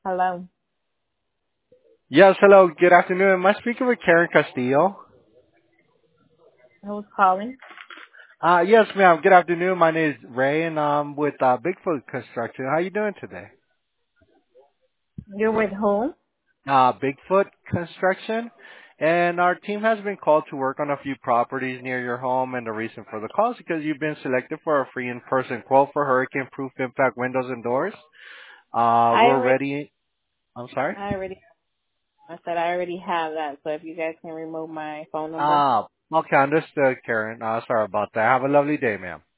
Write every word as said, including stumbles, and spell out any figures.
Hello. Yes, hello. Good afternoon. Am I speaking with Karen Castillo? Who's calling? Uh, yes, ma'am. Good afternoon. My name is Ray, and I'm with uh, Bigfoot Construction. How you doing today? You're with who? Uh, Bigfoot Construction, and our team has been called to work on a few properties near your home, and the reason for the call is because you've been selected for a free in-person quote for hurricane-proof impact windows and doors. Uh, I we're already, ready. I'm sorry. I already, I said I already have that. So if you guys can remove my phone number. Uh, okay, understood, Karen. Uh, sorry about that. Have a lovely day, ma'am.